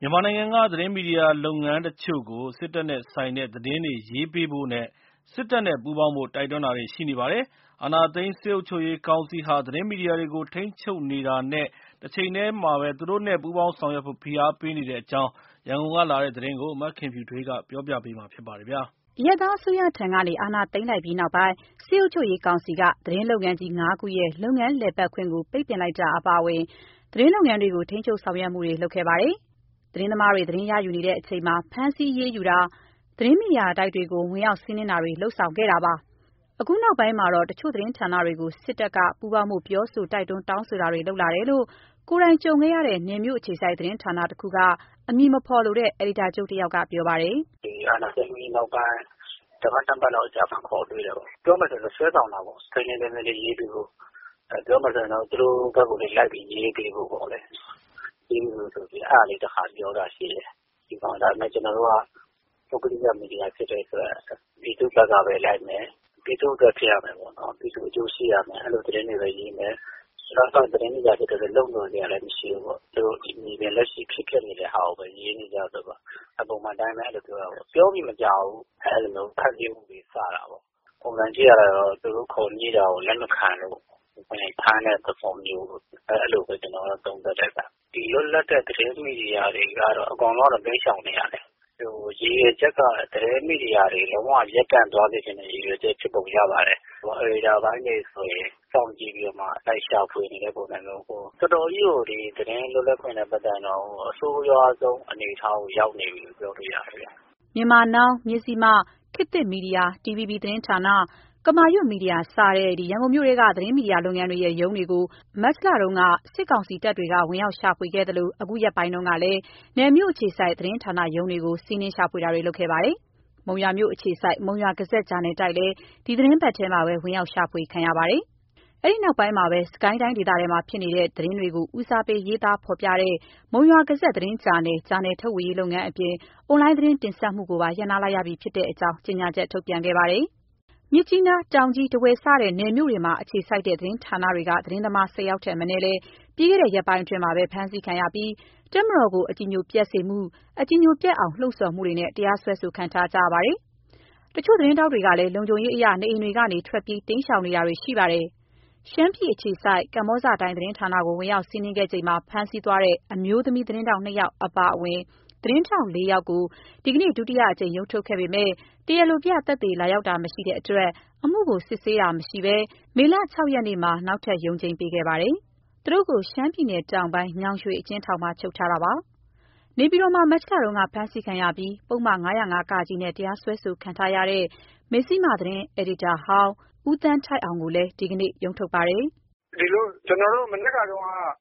မြန်မာနိုင်ငံကသတင်းမီဒီယာလုပ်ငန်းတချို့ကိုစစ်တပ်နဲ့ဆိုင်တဲ့သတင်းတွေရေးပေးဖို့နဲ့စစ်တပ်နဲ့ပူးပေါင်းဖို့တိုက်တွန်းတာတွေရှိနေပါတယ်။အာဏာသိမ်းစစ်အုပ်ချုပ်ရေးကောင်စီဟာသတင်းမီဒီယာတွေကိုထိန်းချုပ်နေတာနဲ့တချိန်တည်းမှာပဲသူတို့နဲ့ပူးပေါင်းဆောင်ရွက်ဖို့ဖိအားပေးနေတဲ့အကြောင်းရန်ကုန်ကလာတဲ့သတင်းကိုမခင်ဖြူထွေးကပြောပြပေးမှာဖြစ်ပါတယ်ဗျာ။အရပ်သားအစိုးရထံကနေအာဏာသိမ်းလိုက်ပြီးနောက်ပိုင်းစစ်အုပ်ချုပ်ရေးကောင်စီကသတင်းလုပ်ငန်းကြီး၅ခုရဲ့လုပ်ငန်းလည်ပတ်ခွင့်ကိုပိတ်ပင်လိုက်တာအပါအဝင်သတင်းလုပ်ငန်းတွေကိုထိန်းချုပ်ဆောင်ရွက်မှုတွေလုပ်ခဲ့ပါတယ်။သတင်းသမားတွေသတင်းရယူနေတဲ့အချိန်မှာဖမ်းဆီးအရေးယူတာသတင်းမီဒီယာတိုက်တွေကိုဝင်ရောက်စီးနင်းတာတွေလှုပ်ဆောင်ခဲ့တာပါ။အခုနောက်ပိုင်းမှာတော့တချို့သတင်းဌာနတွေကိုစစ်တပ်ကပူးပေါင်းမှုပြောဆိုတိုက်တွန်းတောင်းဆိုတာတွေလုပ်လာတယ်လို့ကိုယ်တိုင်ကြုံခဲ့ရတဲ့နယ်မြို့အခြေစိုက်သတင်းဌာနတစ်ခုကအမည်မဖော်လိုတဲ့အယ်ဒီတာချုပ်တစ်ယောက်ကပြောပါတယ်။ဒီအာဏာသိမ်းပြီးနောက်ပိုင်းတပတ်လောက်ကြာမှခေါ်တွေ့တယ်ပေါ့။ပြောမှဆိုတော့ဆွဲဆောင်တာပေါ့။တိုင်းတိုင်းတိုင်းလေးရေးပြီးဖို့ပြောမှဆိုတော့သူတို့ဘက်ကိုလည်းလိုက်ပြီးရေးပြီးဖို့ပေါ့လေ။ဒီလိုဆိုပြီးအားလေးတစ်ခါပြောတာရှိတယ်။ဒီကောင်ဒါပေမဲ့ကျွန်တော်တို့ကပုဂ္ဂလိကမီဒီယာဖြစ်တဲ့အတွက်ပြည်သူ့ဘက်ကပဲလိုက်မယ်။ပြည်သူ့အတွက်ဖြစ်ရမယ်ပေါ့နော်။ပြည်သူအကျိုးရှိရမယ်။အဲ့လိုသတင်းတွေပဲရေးမယ်။ကျွန်တော်ကသတင်းမီဒီယာဖြစ်တဲ့လုံလို့နေရလည်းမရှိဘူးပေါ့။သူတို့ဒီပဲလက်ရှိဖြစ်ခဲ့နေတဲ့ဟာကိုပဲရေးနေကြတော့ပေါ့။အပုံမှန်တိုင်းပဲအဲ့လိုပြောတာပေါ့။ပြောပြီးမကြောက်ဘူး။အဲ့လိုဖန်တီးမှုတွေစတာပေါ့။ပုံစံကြည့်ရတော့သူတို့ခေါ်ညတာကိုလက်မခံလို့ဖမ်းတဲ့သဘောမျိုးအဲ့လိုပဲကျွန်တော်တို့သုံးသပ်တယ်။ဒီလွတ်လပ်တဲ့သတင်းမီဒီယာတွေကတော့အကောင်လုံးတော့ပေးဆောင်နေရတယ်။ရည်ရွယ်ချက်ကသတင်းမီဒီယာတွေလုံးဝရက်တန့်သွားစေချင်တဲ့ရည်ရွယ်ချက်ဖြစ်ပုံရပါတယ်။အေရီဒါပိုင်းတွေဆိုရင်စောင့်ကြည့်ပြီးတော့မှလိုက်ရှာဖွေနေတဲ့ပုံစံမျိုးကိုတော်တော်ကြီးကိုဒီသတင်းလွတ်လပ်ခွင့်နဲ့ပတ်သက်တော့အဆိုးရွားဆုံးအနေအထားကိုရောက်နေပြီလို့ပြောလို့ရတယ်။မြန်မာနောင်မြစီမခေတ်သစ်မီဒီယာ TVB သတင်းဌာနကမာရွတ်မီဒီယာစတဲ့ရန်ကုန်မြို့တွေကသတင်းမီဒီယာလုပ်ငန်းတွေရဲ့ရုံးတွေကိုမတ်လတုန်းကစစ်ကောင်စီတပ်တွေကဝင်ရောက်ရှာဖွေခဲ့တယ်လို့အခုရက်ပိုင်းတုန်းကလည်းနယ်မြို့အခြေစိုက်သတင်းဌာနရုံးတွေကိုစီးနင်းရှာဖွေတာတွေလုပ်ခဲ့ပါတယ်။မုံရွာမြို့အခြေစိုက်မုံရွာဂဇက်ဂျာနယ်တိုက်လည်းဒီသတင်းပတ်ထဲမှာပဲဝင်ရောက်ရှာဖွေခံရပါတယ်။အဲဒီနောက်ပိုင်းမှာပဲစကိုင်းတိုင်းဒေသထဲမှာဖြစ်နေတဲ့သတင်းတွေကိုဦးစားပေးရေးသားဖော်ပြတဲ့မုံရွာဂဇက်သတင်းဂျာနယ်ထုတ်ဝေရေးလုပ်ငန်းအပြင်အွန်လိုင်းသတင်းတင်ဆက်မှုကိုပါရပ်နားလိုက်ရပြီဖြစ်တဲ့အကြောင်းကြေညာချက်ထုတ်ပြန်ခဲ့ပါတယ်။မြစ်ကြီးနားတောင်ကြီးတဝယ်စတဲ့နယ်မြို့တွေမှာအခြေစိုက်တဲ့သတင်းဌာနတွေကသတင်းသမား10ယောက်ထက်မနည်းလဲပြီးခဲ့တဲ့ရက်ပိုင်းအတွင်းမှာပဲဖမ်းဆီးခံရပြီးတပ်မတော်ကိုအကြည်ညိုပျက်စေမှုအကြည်ညိုပျက်အောင်လှုံ့ဆော်မှုတွေနဲ့တရားစွဲဆိုခံထားကြရပါတယ်။တချို့သတင်းတောက်တွေကလည်းလုံခြုံရေးအရာနေအိမ်တွေကနေထွက်ပြေးတိမ်းရှောင်နေတာတွေရှိပါတယ်။ရှမ်းပြည်အခြေစိုက်ကမ္ဘောဇတိုင်းသတင်းဌာနကိုဝင်ရောက်စီးနင်းခဲ့ချိန်မှာဖမ်းဆီးသွားတဲ့အမျိုးသမီးသတင်းတောက်2ယောက်အပါအဝင်သတင်းထောက်4ယောက်ကိုဒီကနေ့ဒုတိယအကြိမ်ရုံးထုတ်ခဲ့ပေမဲ့တရားလိုပြသက်သေလာရောက်တာမရှိတဲ့အတွက်အမှုကိုစစ်ဆေးတာမရှိဘဲမေလ6ရက်နေ့မှာနောက်ထပ်ရုံးချိန်ပေးခဲ့ပါတယ်။သူတို့ကိုရှမ်းပြည်နယ်တောင်ပိုင်းညောင်ရွှေအကျဉ်းထောင်မှာချုပ်ထားတာပါ။နေပြည်တော်မှာမတ်လတုန်းကဖမ်းဆီးခံရပြီးပုံမှန်905ကကြီးနဲ့တရားစွဲဆိုခံထားရတဲ့မေစီမာသတင်းအယ်ဒီတာဟောင်းဦးတန်းထိုက်အောင်ကိုလည်းဒီကနေ့ရုံးထုတ်ပါတယ်။ဒီလိုကျွန်တော်တို့မနေ့ကတော့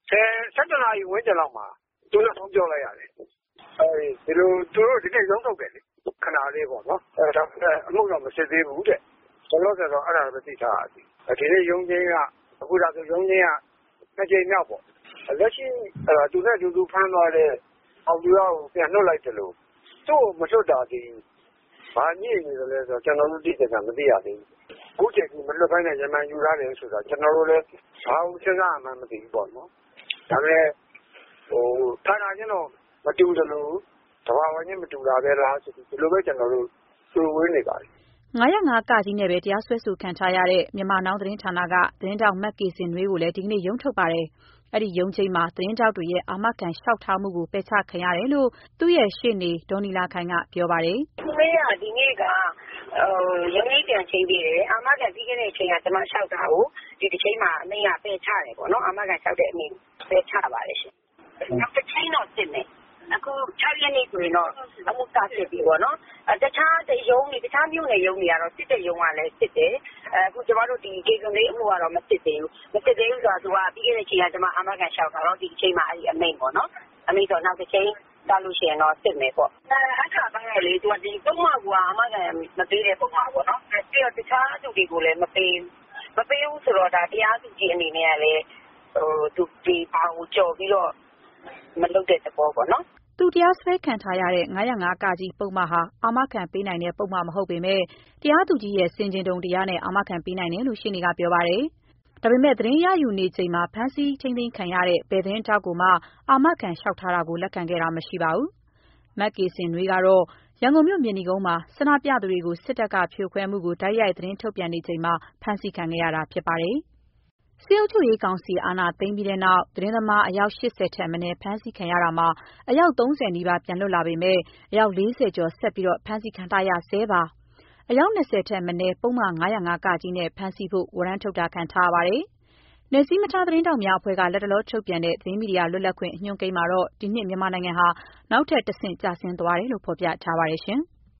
17နာရီဝန်းကျင်လောက်မှာသူတို့ဆုံးပြောလိုက်ရတယ်။ဒီလိုသူတို့ဒီနေ့ရုံးထုတ်တယ်လေခဏလေးပေါ့နော်။ဒါအမှုတော့မစစ်သေးဘူးတဲ့။ကျွန်တော်ကတော့အဲ့ဒါပဲသိထားရတယ်။ဒီနေ့ရုံးချင်းကအခုဒါဆိုရုံးချင်းက2ကြိမ်မြောက်ပေါ့။လက်ရှိသူနဲ့သူဖမ်းသွားတဲ့အောင်ပြားကိုပြန်နှုတ်လိုက်တယ်လို့သူ့ကိုမလွတ်တာဒီဘာညစ်နေတယ်လဲဆိုတော့ကျွန်တော်တို့သိတယ်ကမသိရသေးဘူး။အခုချိန်ကြီးမလွတ်ပိုင်းနဲ့ရမန်ယူရတယ်ဆိုတော့ကျွန်တော်တို့လည်းဘာလို့စဉ်းစားမှမသိဘူးပေါ့နော်။ဒါပေမဲ့ဌာနချင်းတော့မတူတယ်လို့တဘာဝချင်းမတူတာပဲလားဆိုပြီးဒီလိုပဲကျွန်တော်တို့စိုးဝေးနေပါတယ် 905ကကြီးနဲ့ပဲတရားစွဲဆိုခံထားရတဲ့မြန်မာနောင်သတင်းဌာနကသတင်းတောက်မက်ကေစင်နွေးကိုလည်းဒီကနေ့ရုံးထုတ်ပါတယ်။အဲ့ဒီရုံးချိန်မှာသတင်းတောက်တွေရဲ့အာမခံလျှောက်ထားမှုကိုပယ်ချခံရတယ်လို့သူ့ရဲ့ရှေ့နေဒေါ်နီလာခိုင်ကပြောပါတယ်။ဒီနေ့ကရုံးကြီးပြန်ချိန်ပြီးတယ်အာမခံပြီးခဲ့တဲ့အချိန်ကကျွန်မလျှောက်တာကိုဒီတစ်ချိန်မှာအမိန့်ကပယ်ချတယ်ပေါ့နော်အာမခံလျှောက်တဲ့အမိန့်ပယ်ချပါတယ်ရှင်။နောက်တစ်ချိန်တော့စစ်မယ်အခု6ရက်နေ့ဆိုရင်တော့အမှုစစစ်ပြီပေါ့နော်တခြားရုံးတွေတခြားမြို့နယ်ရုံးတွေကတော့စစ်တဲ့ရုံးကလည်းစစ်တယ်အခုကျမတို့ဒီကေကွန်လေးအမှုကတော့မစစ်သေးဘူးဆိုတော့သူကပြီးခဲ့တဲ့ချိန်ကကျမအာမခံလျှောက်တာတော့ဒီချိန်မှာအဲ့ဒီအမိန့်ပေါ့နော်အမိန့်တော့နောက်တစ်ချိန်တာလို့ရှိရင်တော့စစ်မယ်ပေါ့အခါပိုင်းလေသူကဒီပုံမှန်ကအာမခံမပေးတဲ့ပုံမှန်ပေါ့နော်ပြီးတော့တခြားသူတွေကိုလည်းမပေးဘူးဆိုတော့ဒါတရားသူကြီးအနေနဲ့ကလည်းသူဒီဘာကိုကြော်ပြီးတော့မလုပ်တဲ့သဘောပေါ့နော်သူတရားစွဲခံထားရတဲ့905ကကြီးပုံမှန်ဟာအာမခံပေးနိုင်တဲ့ပုံမှန်မဟုတ်ပေမဲ့တရားသူကြီးရဲ့စင်ကျင်တုံတရားနဲ့အာမခံပေးနိုင်တယ်လို့ရှင်းနေကပြောပါတယ်။ဒါပေမဲ့သတင်းရယူနေချိန်မှာဖမ်းဆီးထိန်းသိမ်းခံရတဲ့ဘယ်သတင်းထောက်ကိုမှအာမခံလျှောက်ထားတာကိုလက်ခံခဲ့တာမရှိပါဘူး။မက်ကေစင်နွေးကတော့ရန်ကုန်မြို့မြေနီကုန်းမှာဆန္ဒပြသူတွေကိုစစ်တပ်ကဖြိုခွဲမှုကိုတိုက်ရိုက်သတင်းထုတ်ပြန်နေချိန်မှာဖမ်းဆီးခံခဲ့ရတာဖြစ်ပါတယ်။စစ်အုပ်ချုပ်ရေးကောင်စီအာဏာသိမ်းပြီးတဲ့နောက်သတင်းသမားအယောက်80ထက်မနည်းဖမ်းဆီးခံရတာမှာအယောက်30နီးပါးပြန်လွတ်လာပေမဲ့အယောက်40ကျော်ဆက်ပြီးဖမ်းဆီးခံထားရဆဲပါ။အယောက်20ထက်မနည်းပုံမှန်905ကကြီးနဲ့ဖမ်းဆီးဖို့ဝရမ်းထုတ်တာခံထားရပါတယ်။နယ်စည်းမခြားသတင်းတောက်များအဖွဲ့ကလက်တလောထုတ်ပြန်တဲ့သတင်းမီဒီယာလွတ်လပ်ခွင့်အညွှန်းကိန်းမှာတော့ဒီနှစ်မြန်မာနိုင်ငံဟာနောက်ထပ်တစ်ဆင့်ကျဆင်းသွားတယ်လို့ဖော်ပြထားပါတယ်ရှင်။